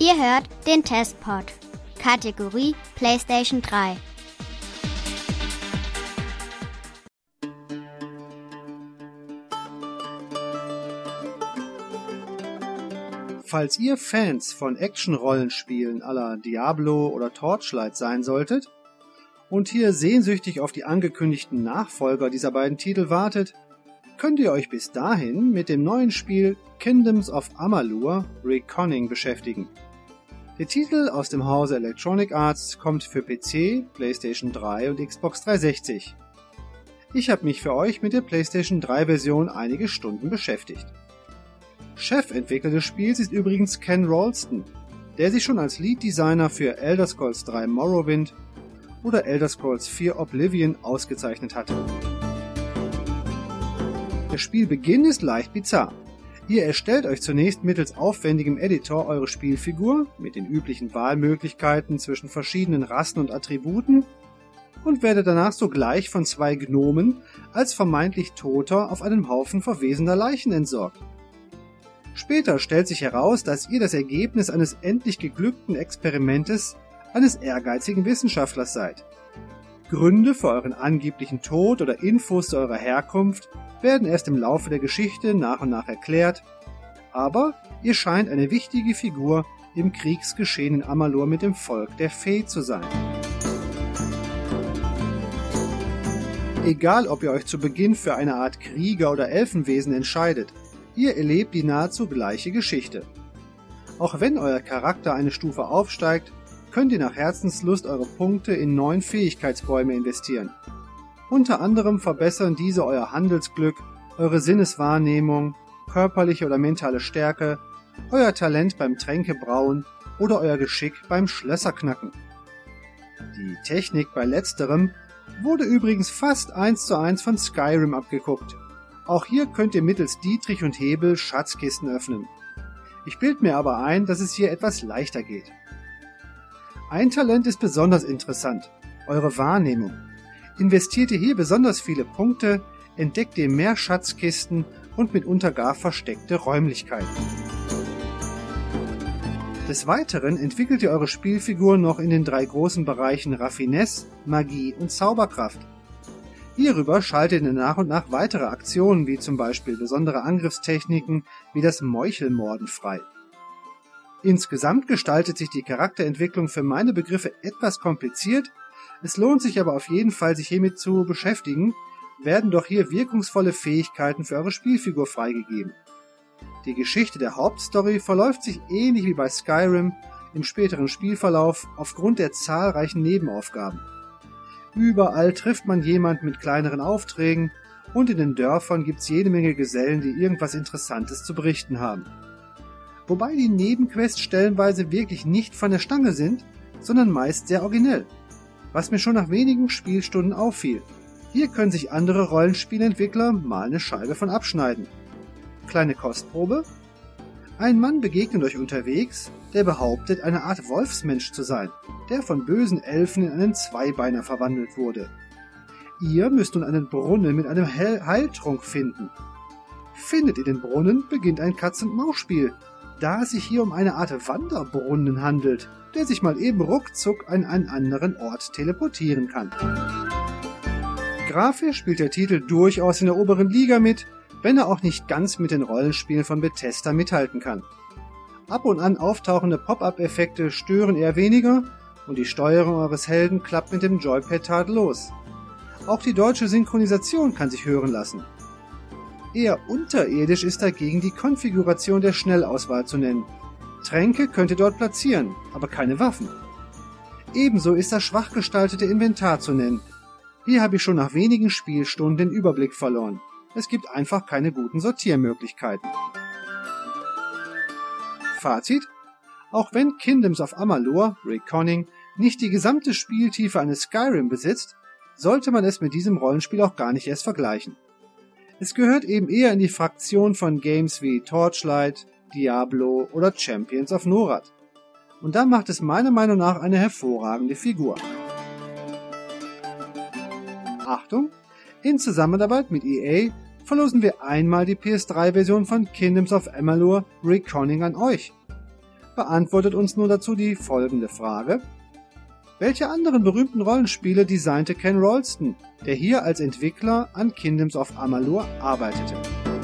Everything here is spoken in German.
Ihr hört den Testpod. Kategorie PlayStation 3. Falls ihr Fans von Action-Rollenspielen à la Diablo oder Torchlight sein solltet und hier sehnsüchtig auf die angekündigten Nachfolger dieser beiden Titel wartet, könnt ihr euch bis dahin mit dem neuen Spiel Kingdoms of Amalur: Reckoning beschäftigen. Der Titel aus dem Hause Electronic Arts kommt für PC, PlayStation 3 und Xbox 360. Ich habe mich für euch mit der PlayStation 3 Version einige Stunden beschäftigt. Chefentwickler des Spiels ist übrigens Ken Rolston, der sich schon als Lead-Designer für Elder Scrolls 3 Morrowind oder Elder Scrolls 4 Oblivion ausgezeichnet hatte. Der Spielbeginn ist leicht bizarr. Ihr erstellt euch zunächst mittels aufwendigem Editor eure Spielfigur mit den üblichen Wahlmöglichkeiten zwischen verschiedenen Rassen und Attributen und werdet danach sogleich von zwei Gnomen als vermeintlich Toter auf einem Haufen verwesender Leichen entsorgt. Später stellt sich heraus, dass ihr das Ergebnis eines endlich geglückten Experimentes eines ehrgeizigen Wissenschaftlers seid. Gründe für euren angeblichen Tod oder Infos zu eurer Herkunft werden erst im Laufe der Geschichte nach und nach erklärt, aber ihr scheint eine wichtige Figur im Kriegsgeschehen in Amalur mit dem Volk der Fee zu sein. Egal, ob ihr euch zu Beginn für eine Art Krieger oder Elfenwesen entscheidet, ihr erlebt die nahezu gleiche Geschichte. Auch wenn euer Charakter eine Stufe aufsteigt, könnt ihr nach Herzenslust eure Punkte in 9 Fähigkeitsbäume investieren. Unter anderem verbessern diese euer Handelsglück, eure Sinneswahrnehmung, körperliche oder mentale Stärke, euer Talent beim Tränkebrauen oder euer Geschick beim Schlösserknacken. Die Technik bei letzterem wurde übrigens fast 1:1 von Skyrim abgeguckt. Auch hier könnt ihr mittels Dietrich und Hebel Schatzkisten öffnen. Ich bild mir aber ein, dass es hier etwas leichter geht. Ein Talent ist besonders interessant: eure Wahrnehmung. Investiert ihr hier besonders viele Punkte, entdeckt ihr mehr Schatzkisten und mitunter gar versteckte Räumlichkeiten. Des Weiteren entwickelt ihr eure Spielfigur noch in den 3 großen Bereichen Raffinesse, Magie und Zauberkraft. Hierüber schaltet ihr nach und nach weitere Aktionen, wie zum Beispiel besondere Angriffstechniken wie das Meuchelmorden frei. Insgesamt gestaltet sich die Charakterentwicklung für meine Begriffe etwas kompliziert, es lohnt sich aber auf jeden Fall, sich hiermit zu beschäftigen, werden doch hier wirkungsvolle Fähigkeiten für eure Spielfigur freigegeben. Die Geschichte der Hauptstory verläuft sich ähnlich wie bei Skyrim im späteren Spielverlauf aufgrund der zahlreichen Nebenaufgaben. Überall trifft man jemanden mit kleineren Aufträgen und in den Dörfern gibt's jede Menge Gesellen, die irgendwas Interessantes zu berichten haben. Wobei die Nebenquests stellenweise wirklich nicht von der Stange sind, sondern meist sehr originell, was mir schon nach wenigen Spielstunden auffiel. Hier können sich andere Rollenspielentwickler mal eine Scheibe von abschneiden. Kleine Kostprobe: Ein Mann begegnet euch unterwegs, der behauptet, eine Art Wolfsmensch zu sein, der von bösen Elfen in einen Zweibeiner verwandelt wurde. Ihr müsst nun einen Brunnen mit einem Heiltrunk finden. Findet ihr den Brunnen, beginnt ein Katz-und-Maus-Spiel, da es sich hier um eine Art Wanderbrunnen handelt, der sich mal eben ruckzuck an einen anderen Ort teleportieren kann. Grafisch spielt der Titel durchaus in der oberen Liga mit, wenn er auch nicht ganz mit den Rollenspielen von Bethesda mithalten kann. Ab und an auftauchende Pop-up-Effekte stören eher weniger und die Steuerung eures Helden klappt mit dem Joypad tadellos. Auch die deutsche Synchronisation kann sich hören lassen. Eher unterirdisch ist dagegen die Konfiguration der Schnellauswahl zu nennen. Tränke könnt ihr dort platzieren, aber keine Waffen. Ebenso ist das schwach gestaltete Inventar zu nennen. Hier habe ich schon nach wenigen Spielstunden den Überblick verloren. Es gibt einfach keine guten Sortiermöglichkeiten. Fazit: Auch wenn Kingdoms of Amalur: Reckoning nicht die gesamte Spieltiefe eines Skyrim besitzt, sollte man es mit diesem Rollenspiel auch gar nicht erst vergleichen. Es gehört eben eher in die Fraktion von Games wie Torchlight, Diablo oder Champions of Norrath. Und da macht es meiner Meinung nach eine hervorragende Figur. Achtung! In Zusammenarbeit mit EA verlosen wir einmal die PS3-Version von Kingdoms of Amalur: Reckoning an euch. beantwortet uns nun dazu die folgende Frage: Welche anderen berühmten Rollenspiele designte Ken Rolston, der hier als Entwickler an Kingdoms of Amalur arbeitete?